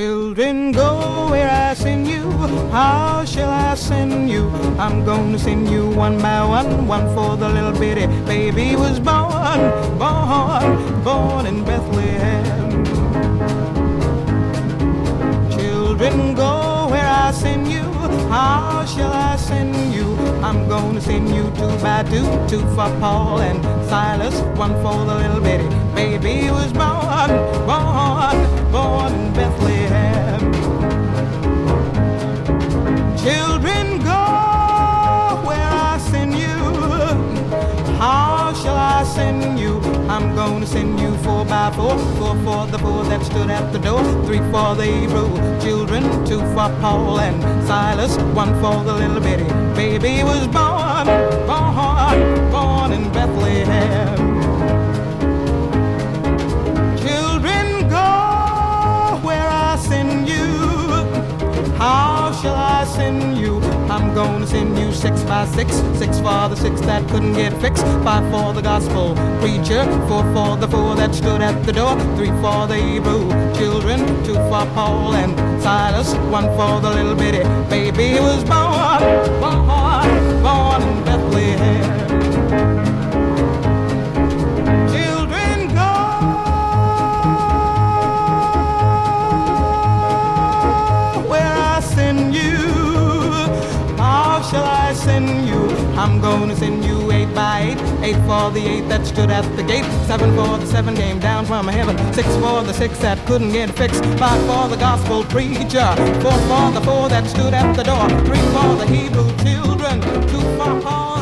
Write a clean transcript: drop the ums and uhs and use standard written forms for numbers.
Children, go where I send you. How shall I send you? I'm gonna send you one by one. One for the little bitty baby was born in Bethlehem. Children, go where I send you. How shall I send you? I'm gonna send you two by two. Two for Paul and Silas. One for the little bitty baby was born in Bethlehem. Children, go where I send you. How shall I send you? I'm gonna send you 4 by 4. 4 for the 4 that stood at the door. 3 for the Hebrew children. 2 for Paul and Silas. 1 for the little bitty baby was born in Bethlehem. Children, go where I send you. How shall I send you? I'm gonna send you 6 by 6. 6 for the 6 that couldn't get fixed. 5 for the gospel preacher. 4 for the 4 that stood at the door. 3 for the Hebrew children. 2 for Paul and Silas. 1 for the little bitty baby who was born in Bethlehem. Children, go where I send you. How shall I send you? I'm gonna send you 8 by 8. 8 for the 8 that stood at the gate. 7 for the 7 came down from heaven. 6 for the 6 that couldn't get fixed. 5 for the gospel preacher. 4 for the 4 that stood at the door. 3 for the Hebrew children. 2 for Paul